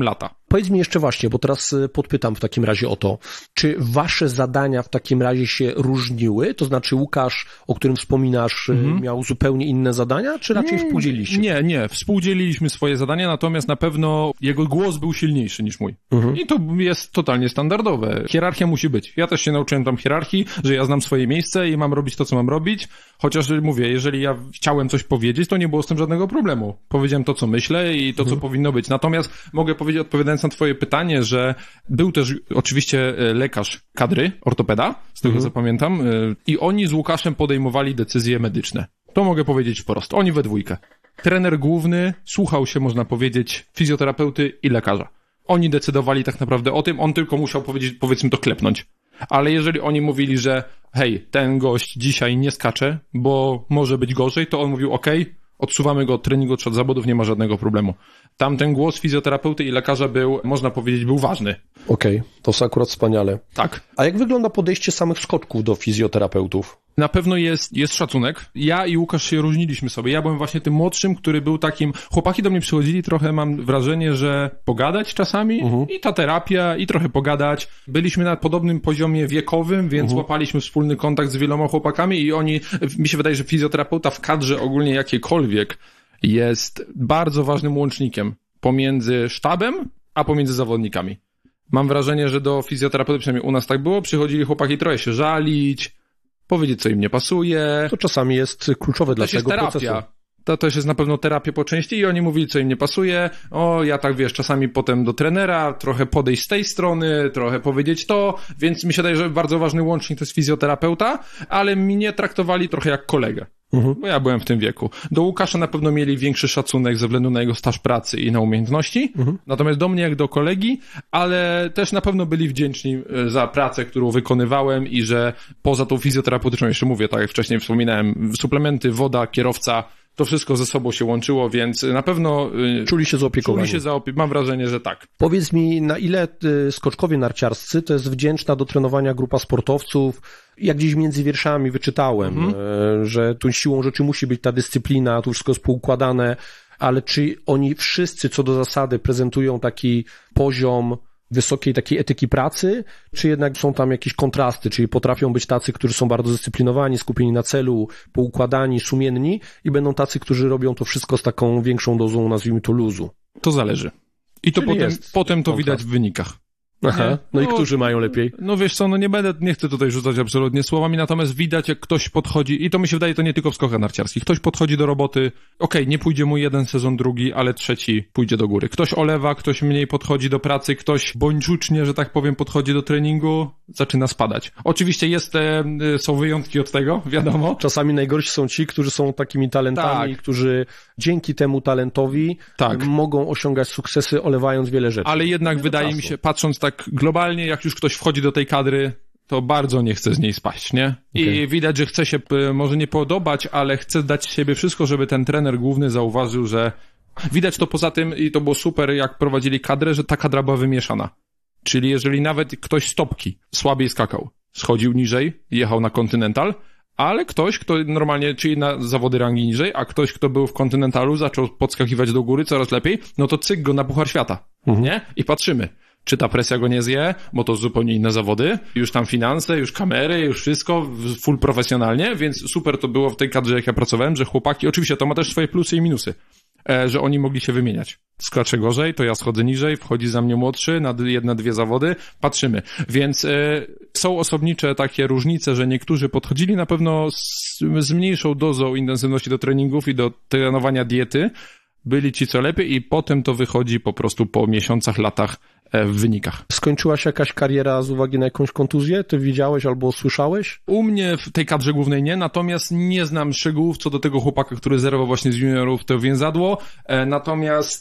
Powiedz mi jeszcze właśnie, bo teraz podpytam w takim razie o to, czy wasze zadania w takim razie się różniły? To znaczy Łukasz, o którym wspominasz, mhm. miał zupełnie inne zadania, czy raczej współdzieliliście? Nie, nie, współdzieliliśmy swoje zadania, natomiast na pewno jego głos był silniejszy niż mój. Mhm. I to jest totalnie standardowe. Hierarchia musi być. Ja też się nauczyłem tam hierarchii, że ja znam swoje miejsce i mam robić to, co mam robić, chociaż mówię, jeżeli ja chciałem coś powiedzieć, to nie było z tym żadnego problemu. Powiedziałem to, co myślę i to, mhm. co powinno być. Natomiast mogę powiedzieć, odpowiadając na twoje pytanie, że był też oczywiście lekarz kadry, ortopeda, z tego mhm. co pamiętam, i oni z Łukaszem podejmowali decyzje medyczne. To mogę powiedzieć wprost. Oni we dwójkę. Trener główny słuchał się, można powiedzieć, fizjoterapeuty i lekarza. Oni decydowali tak naprawdę o tym, on tylko musiał powiedzieć, powiedzmy to klepnąć. Ale jeżeli oni mówili, że hej, ten gość dzisiaj nie skacze, bo może być gorzej, to on mówił okej, okay, odsuwamy go od treningu czy od zawodów, nie ma żadnego problemu. Tamten głos fizjoterapeuty i lekarza był, można powiedzieć, był ważny. Okej, okay, to jest akurat wspaniale. Tak. A jak wygląda podejście samych skoczków do fizjoterapeutów? Na pewno jest, jest szacunek. Ja i Łukasz się różniliśmy sobie. Ja byłem właśnie tym młodszym, który był takim... Chłopaki do mnie przychodzili trochę, mam wrażenie, że pogadać czasami uh-huh. i ta terapia, i trochę pogadać. Byliśmy na podobnym poziomie wiekowym, więc uh-huh. łapaliśmy wspólny kontakt z wieloma chłopakami i oni... Mi się wydaje, że fizjoterapeuta w kadrze ogólnie jakiejkolwiek jest bardzo ważnym łącznikiem pomiędzy sztabem, a pomiędzy zawodnikami. Mam wrażenie, że do fizjoterapeuty, przynajmniej u nas tak było, przychodzili chłopaki trochę się żalić, powiedzieć, co im nie pasuje. To czasami jest kluczowe dla tego procesu. To też jest na pewno terapia po części i oni mówili, co im nie pasuje. O, ja tak wiesz, czasami potem do trenera, trochę podejść z tej strony, trochę powiedzieć to, więc mi się wydaje, że bardzo ważny łącznik to jest fizjoterapeuta, ale mnie traktowali trochę jak kolegę. Mhm. Bo ja byłem w tym wieku. Do Łukasza na pewno mieli większy szacunek ze względu na jego staż pracy i na umiejętności, mhm. natomiast do mnie jak do kolegi, ale też na pewno byli wdzięczni za pracę, którą wykonywałem i że poza tą fizjoterapeutyczną, jeszcze mówię, tak jak wcześniej wspominałem, suplementy, woda, kierowca, to wszystko ze sobą się łączyło, więc na pewno... Czuli się zaopiekowani. Czuli się zaopie... Mam wrażenie, że tak. Powiedz mi, na ile skoczkowie narciarscy to jest wdzięczna do trenowania grupa sportowców? Jak gdzieś między wierszami wyczytałem, mhm. że tu siłą rzeczy musi być ta dyscyplina, tu wszystko jest poukładane, ale czy oni wszyscy co do zasady prezentują taki poziom wysokiej takiej etyki pracy, czy jednak są tam jakieś kontrasty, czyli potrafią być tacy, którzy są bardzo zdyscyplinowani, skupieni na celu, poukładani, sumienni i będą tacy, którzy robią to wszystko z taką większą dozą, nazwijmy to, luzu. To zależy. I to potem, potem to widać w wynikach. Aha, no, no i którzy mają lepiej? No wiesz co, no nie będę, nie chcę tutaj rzucać absolutnie słowami, natomiast widać, jak ktoś podchodzi, i to mi się wydaje, to nie tylko w skokach narciarskich, ktoś podchodzi do roboty, okej, okay, nie pójdzie mu jeden sezon, drugi, ale trzeci pójdzie do góry. Ktoś olewa, ktoś mniej podchodzi do pracy, ktoś bądźczucznie, że tak powiem, podchodzi do treningu, zaczyna spadać. Oczywiście jest, e, są wyjątki od tego, wiadomo. Czasami najgorsi są ci, którzy są takimi talentami, tak. którzy dzięki temu talentowi tak. mogą osiągać sukcesy, olewając wiele rzeczy. Ale jednak wydaje mi się, patrząc tak globalnie, jak już ktoś wchodzi do tej kadry, to bardzo nie chce z niej spaść, nie? I okay. widać, że chce się może nie podobać, ale chce dać z siebie wszystko, żeby ten trener główny zauważył, że widać to poza tym, i to było super, jak prowadzili kadrę, że ta kadra była wymieszana. Czyli jeżeli nawet ktoś z topki słabiej skakał, schodził niżej, jechał na Continental, ale ktoś, kto normalnie, czyli na zawody rangi niżej, a ktoś, kto był w Continentalu, zaczął podskakiwać do góry coraz lepiej, no to cyk go na Puchar Świata, mhm. nie? I patrzymy. Czy ta presja go nie zje, bo to zupełnie inne zawody, już tam finanse, już kamery, już wszystko, full profesjonalnie, więc super to było w tej kadrze, jak ja pracowałem, że chłopaki, oczywiście to ma też swoje plusy i minusy, e, że oni mogli się wymieniać. Skaczę gorzej, to ja schodzę niżej, wchodzi za mnie młodszy, na jedne, dwie zawody, patrzymy. Więc e, są osobnicze takie różnice, że niektórzy podchodzili na pewno z, z mniejszą dozą intensywności do treningów i do trenowania diety, byli ci co lepiej i potem to wychodzi po prostu po miesiącach, latach w wynikach. Skończyła się jakaś kariera z uwagi na jakąś kontuzję? Ty widziałeś albo słyszałeś? U mnie w tej kadrze głównej nie, natomiast nie znam szczegółów co do tego chłopaka, który zerwał właśnie z juniorów to więzadło, natomiast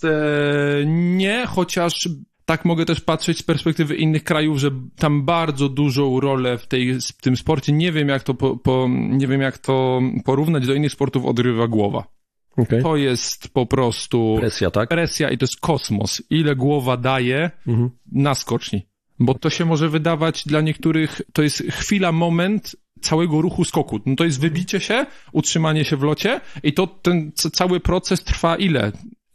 nie, chociaż tak mogę też patrzeć z perspektywy innych krajów, że tam bardzo dużą rolę w, tej, w tym sporcie, nie wiem jak to, po, po, nie wiem jak to porównać do innych sportów, odrywa głowa. Okay. To jest po prostu presja, tak? Presja i to jest kosmos. Ile głowa daje mhm. na skoczni. Bo to się może wydawać dla niektórych, to jest chwila, moment całego ruchu skoku. No to jest wybicie się, utrzymanie się w locie i to ten cały proces trwa ile?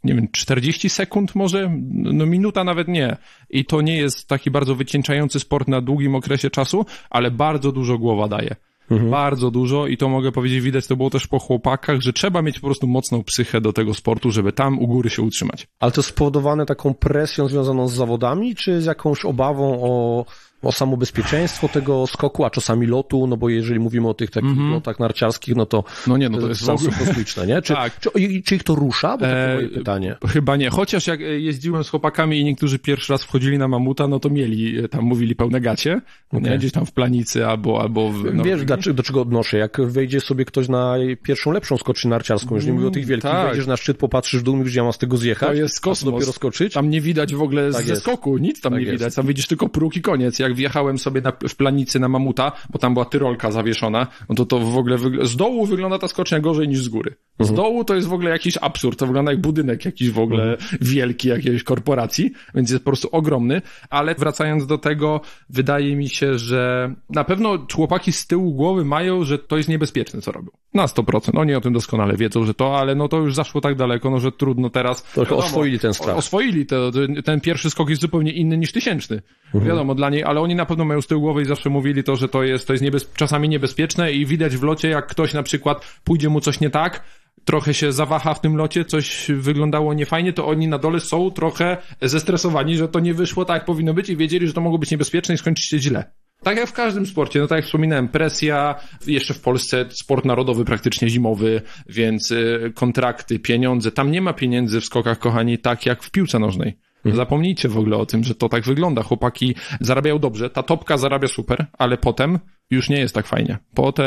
nie wiem, czterdzieści sekund może, no minuta nawet nie. I to nie jest taki bardzo wycieńczający sport na długim okresie czasu, ale bardzo dużo głowa daje. Mhm. Bardzo dużo i to mogę powiedzieć, widać to było też po chłopakach, że trzeba mieć po prostu mocną psychę do tego sportu, żeby tam u góry się utrzymać. Ale to jest spowodowane taką presją związaną z zawodami, czy z jakąś obawą o, o samo bezpieczeństwo tego skoku, a czasami lotu, no bo jeżeli mówimy o tych takich mm-hmm. lotach narciarskich, no to no nie, no to jest są kosmiczne, nie? Czy, tak. czy, czy, czy ich to rusza? Bo to e, moje pytanie. Chyba nie, chociaż jak jeździłem z chłopakami i niektórzy pierwszy raz wchodzili na mamuta, no to mieli, tam mówili pełne gacie, okay. nie? Gdzieś tam w Planicy albo, albo w... No, wiesz, dlaczego, do czego odnoszę? Jak wejdzie sobie ktoś na pierwszą lepszą skocznię narciarską, jeżeli mówię o tych wielkich, tak. wejdziesz na szczyt, popatrzysz w dół, mówisz, gdzie ja mam z tego zjechać, to jest kosmos. dopiero skoczyć. Tam nie widać w ogóle tak ze jest. skoku, nic tam tak nie jest. widać, tam widzisz tylko próg i koniec. Jak wjechałem sobie na, w Planicy na mamuta, bo tam była tyrolka zawieszona, no to to w ogóle wygl- z dołu wygląda ta skocznia gorzej niż z góry. Z mhm. dołu to jest w ogóle jakiś absurd, to wygląda jak budynek jakiś w ogóle mhm. wielki jakiejś korporacji, więc jest po prostu ogromny, ale wracając do tego, wydaje mi się, że na pewno chłopaki z tyłu głowy mają, że to jest niebezpieczne, co robią. Na sto procent. Oni o tym doskonale wiedzą, że to, ale no to już zaszło tak daleko, no że trudno teraz... Trochę wiadomo, oswoili ten strach. Oswoili to, ten pierwszy skok jest zupełnie inny niż tysięczny. Mhm. Wiadomo, dla niej, ale oni na pewno mają z tyłu głowy i zawsze mówili to, że to jest, to jest niebez... czasami niebezpieczne i widać w locie, jak ktoś na przykład pójdzie mu coś nie tak, trochę się zawaha w tym locie, coś wyglądało niefajnie, to oni na dole są trochę zestresowani, że to nie wyszło tak, jak powinno być i wiedzieli, że to mogło być niebezpieczne i skończyć się źle. Tak jak w każdym sporcie, no tak jak wspominałem, presja, jeszcze w Polsce sport narodowy praktycznie zimowy, więc y, kontrakty, pieniądze, tam nie ma pieniędzy w skokach, kochani, tak jak w piłce nożnej. Mhm. Zapomnijcie w ogóle o tym, że to tak wygląda. Chłopaki zarabiają dobrze, ta topka zarabia super, ale potem już nie jest tak fajnie.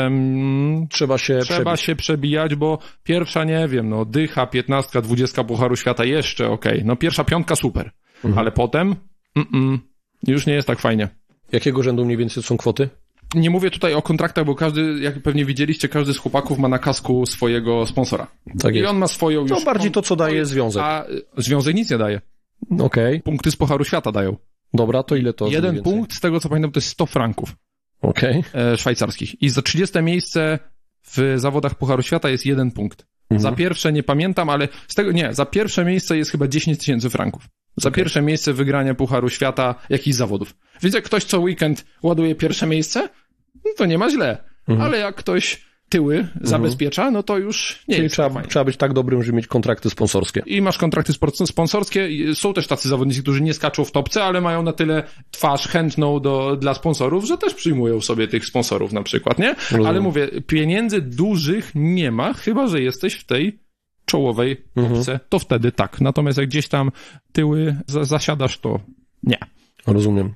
Potem trzeba się trzeba przebić. się przebijać, bo pierwsza, nie wiem, no dycha, piętnastka, dwudziestka Pucharu Świata jeszcze okej. Okay. No pierwsza piątka super, mhm. ale potem mm-mm, już nie jest tak fajnie. Jakiego rzędu mniej więcej są kwoty? Nie mówię tutaj o kontraktach, bo każdy, jak pewnie widzieliście, każdy z chłopaków ma na kasku swojego sponsora. Tak jest. I on ma swoją już... To bardziej to, co daje związek. A związek nic nie daje. Okej. Okay. Punkty z Pucharu Świata dają. Dobra, to ile to? Jeden punkt, z tego co pamiętam, to jest sto franków. Okej. Okay. E, szwajcarskich. I za trzydzieste miejsce w zawodach Pucharu Świata jest jeden punkt. Mhm. Za pierwsze nie pamiętam, ale z tego, nie, za pierwsze miejsce jest chyba dziesięć tysięcy franków. Za okay. pierwsze miejsce wygrania Pucharu Świata jakichś zawodów. Więc jak ktoś co weekend ładuje pierwsze miejsce, no to nie ma źle. Mhm. Ale jak ktoś tyły mhm. zabezpiecza, no to już nie Czyli jest trzeba, trzeba być tak dobrym, żeby mieć kontrakty sponsorskie. I masz kontrakty sponsorskie. Są też tacy zawodnicy, którzy nie skaczą w topce, ale mają na tyle twarz chętną do, dla sponsorów, że też przyjmują sobie tych sponsorów na przykład, nie? Rozumiem. Ale mówię, pieniędzy dużych nie ma, chyba że jesteś w tej czołowej topce, mhm. to wtedy tak. Natomiast jak gdzieś tam tyły za, zasiadasz, to nie. Rozumiem.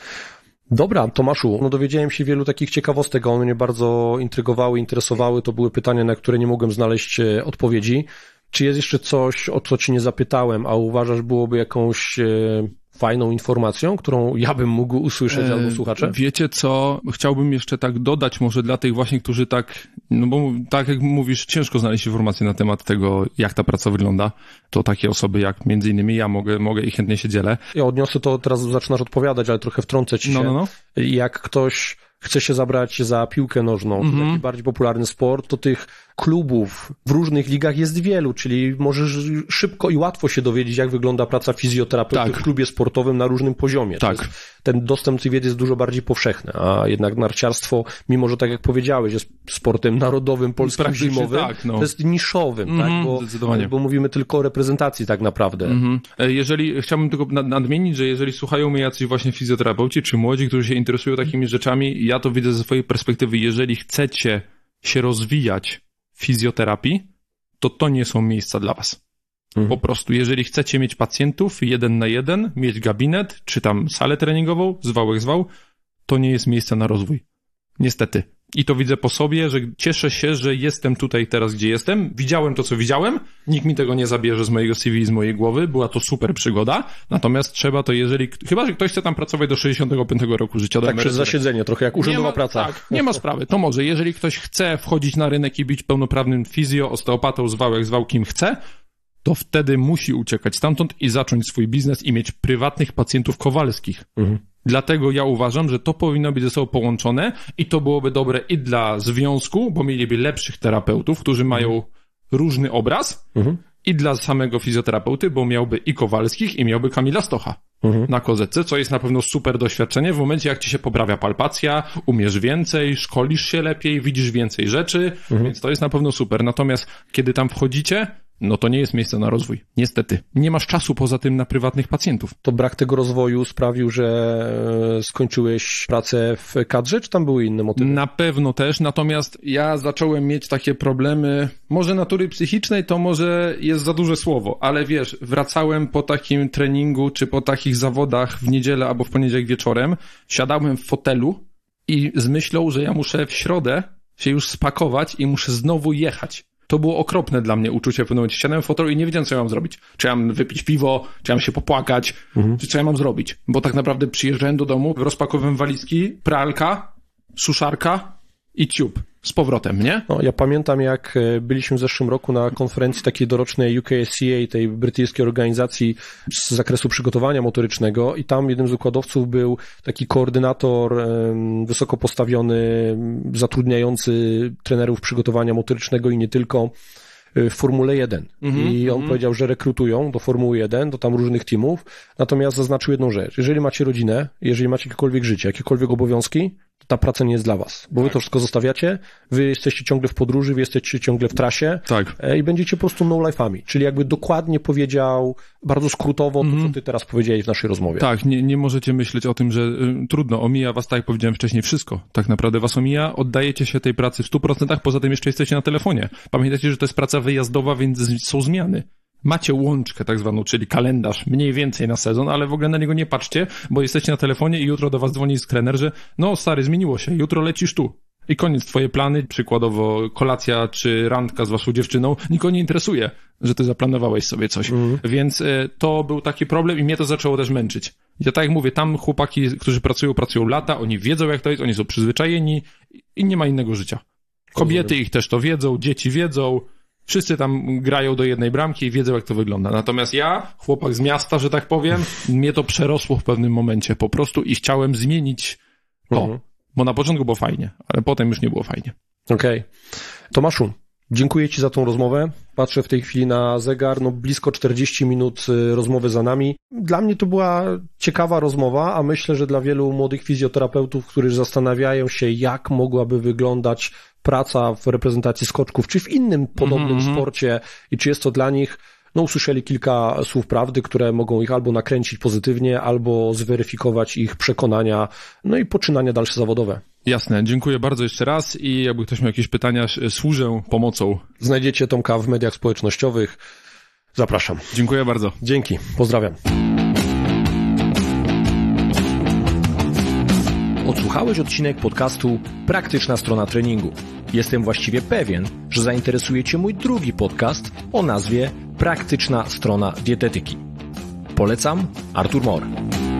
Dobra, Tomaszu, no dowiedziałem się wielu takich ciekawostek, one mnie bardzo intrygowały, interesowały, to były pytania, na które nie mogłem znaleźć odpowiedzi. Czy jest jeszcze coś, o co ci nie zapytałem, a uważasz byłoby jakąś e, fajną informacją, którą ja bym mógł usłyszeć e, albo słuchacze? Wiecie co, chciałbym jeszcze tak dodać może dla tych właśnie, którzy tak, no bo tak jak mówisz, ciężko znaleźć informacje na temat tego, jak ta praca wygląda, to takie osoby jak między innymi ja mogę, mogę i chętnie się dzielę. Ja odniosę to, teraz zaczynasz odpowiadać, ale trochę wtrącę ci się. No, no, no. Jak ktoś chce się zabrać za piłkę nożną, mm-hmm. taki bardziej popularny sport, to tych klubów w różnych ligach jest wielu, czyli możesz szybko i łatwo się dowiedzieć, jak wygląda praca fizjoterapeuty tak. w klubie sportowym na różnym poziomie. Tak. Jest, ten dostęp tej wiedzy jest dużo bardziej powszechny, a jednak narciarstwo, mimo że tak jak powiedziałeś, jest sportem narodowym, polskim, zimowym, tak, no. to jest niszowym, mm-hmm, tak? Bo, zdecydowanie. bo mówimy tylko o reprezentacji tak naprawdę. Mm-hmm. Jeżeli, chciałbym tylko nadmienić, że jeżeli słuchają mnie jacyś właśnie fizjoterapeuci, czy młodzi, którzy się interesują takimi rzeczami, ja to widzę ze swojej perspektywy, jeżeli chcecie się rozwijać fizjoterapii, to to nie są miejsca dla was. Mhm. Po prostu, jeżeli chcecie mieć pacjentów jeden na jeden, mieć gabinet, czy tam salę treningową, zwał jak zwał, to nie jest miejsce na rozwój. Niestety. I to widzę po sobie, że cieszę się, że jestem tutaj teraz, gdzie jestem. Widziałem to, co widziałem. Nikt mi tego nie zabierze z mojego C V i z mojej głowy. Była to super przygoda. Natomiast trzeba to, jeżeli... Chyba, że ktoś chce tam pracować do sześćdziesiątego piątego roku życia. Tak, przez zasiedzenie, trochę jak urzędowa ma, praca. Tak, nie ma sprawy. To może. Jeżeli ktoś chce wchodzić na rynek i być pełnoprawnym fizjo, osteopatą, zwał jak zwał, kim chce, to wtedy musi uciekać stamtąd i zacząć swój biznes i mieć prywatnych pacjentów kowalskich. Mhm. Dlatego ja uważam, że to powinno być ze sobą połączone i to byłoby dobre i dla związku, bo mieliby lepszych terapeutów, którzy mają różny obraz, mhm. i dla samego fizjoterapeuty, bo miałby i Kowalskich, i miałby Kamila Stocha mhm. na kozetce, co jest na pewno super doświadczenie w momencie, jak ci się poprawia palpacja, umiesz więcej, szkolisz się lepiej, widzisz więcej rzeczy, mhm. więc to jest na pewno super. Natomiast kiedy tam wchodzicie, no to nie jest miejsce na rozwój. Niestety. Nie masz czasu poza tym na prywatnych pacjentów. To brak tego rozwoju sprawił, że skończyłeś pracę w kadrze, czy tam były inne motywy? Na pewno też, natomiast ja zacząłem mieć takie problemy, może natury psychicznej, to może jest za duże słowo, ale wiesz, wracałem po takim treningu, czy po takich zawodach w niedzielę albo w poniedziałek wieczorem, siadałem w fotelu i z myślą, że ja muszę w środę się już spakować i muszę znowu jechać. To było okropne dla mnie uczucie w pewnym momencie. Siadałem w fotelu i nie wiedziałem, co ja mam zrobić. Czy ja mam wypić piwo, czy ja mam się popłakać, mhm. czy co ja mam zrobić. Bo tak naprawdę przyjeżdżałem do domu, rozpakowałem walizki, pralka, suszarka i ciup. Z powrotem, nie? No, ja pamiętam, jak byliśmy w zeszłym roku na konferencji takiej dorocznej U K S C A, tej brytyjskiej organizacji z zakresu przygotowania motorycznego i tam jednym z układowców był taki koordynator um, wysoko postawiony, zatrudniający trenerów przygotowania motorycznego i nie tylko w Formule jeden. Mm-hmm, I on mm-hmm. powiedział, że rekrutują do Formuły jeden, do tam różnych teamów, natomiast zaznaczył jedną rzecz. Jeżeli macie rodzinę, jeżeli macie jakiekolwiek życie, jakiekolwiek obowiązki, to ta praca nie jest dla was, bo tak. wy to wszystko zostawiacie, wy jesteście ciągle w podróży, wy jesteście ciągle w trasie tak. i będziecie po prostu no-life'ami, czyli jakby dokładnie powiedział, bardzo skrótowo to, mm-hmm. co ty teraz powiedziałeś w naszej rozmowie. Tak, nie, nie możecie myśleć o tym, że y, trudno, omija was, tak jak powiedziałem wcześniej, wszystko. Tak naprawdę was omija, oddajecie się tej pracy w stu procentach, poza tym jeszcze jesteście na telefonie. Pamiętajcie, że to jest praca wyjazdowa, więc z, są zmiany. Macie łączkę tak zwaną, czyli kalendarz mniej więcej na sezon, ale w ogóle na niego nie patrzcie, bo jesteście na telefonie i jutro do was dzwoni trener, że no stary, zmieniło się, jutro lecisz tu. I koniec, twoje plany, przykładowo kolacja czy randka z waszą dziewczyną, nikogo nie interesuje, że ty zaplanowałeś sobie coś. Mhm. Więc y, to był taki problem i mnie to zaczęło też męczyć. Ja tak jak mówię, tam chłopaki, którzy pracują, pracują lata, oni wiedzą jak to jest, oni są przyzwyczajeni i nie ma innego życia. Kobiety ich też to wiedzą, dzieci wiedzą, wszyscy tam grają do jednej bramki i wiedzą, jak to wygląda. Natomiast ja, chłopak z miasta, że tak powiem, mnie to przerosło w pewnym momencie po prostu i chciałem zmienić to. Mhm. Bo na początku było fajnie, ale potem już nie było fajnie. Okej. Okay. Tomaszu, dziękuję ci za tą rozmowę. Patrzę w tej chwili na zegar, no blisko czterdzieści minut rozmowy za nami. Dla mnie to była ciekawa rozmowa, a myślę, że dla wielu młodych fizjoterapeutów, którzy zastanawiają się, jak mogłaby wyglądać praca w reprezentacji skoczków, czy w innym podobnym mm-hmm. sporcie i czy jest to dla nich, no usłyszeli kilka słów prawdy, które mogą ich albo nakręcić pozytywnie, albo zweryfikować ich przekonania, no i poczynania dalsze zawodowe. Jasne, dziękuję bardzo jeszcze raz i jakby ktoś miał jakieś pytania, służę pomocą. Znajdziecie Tomka w mediach społecznościowych. Zapraszam. Dziękuję bardzo. Dzięki, pozdrawiam. Odsłuchałeś odcinek podcastu Praktyczna strona treningu. Jestem właściwie pewien, że zainteresuje cię mój drugi podcast o nazwie Praktyczna strona dietetyki. Polecam, Artur Mor.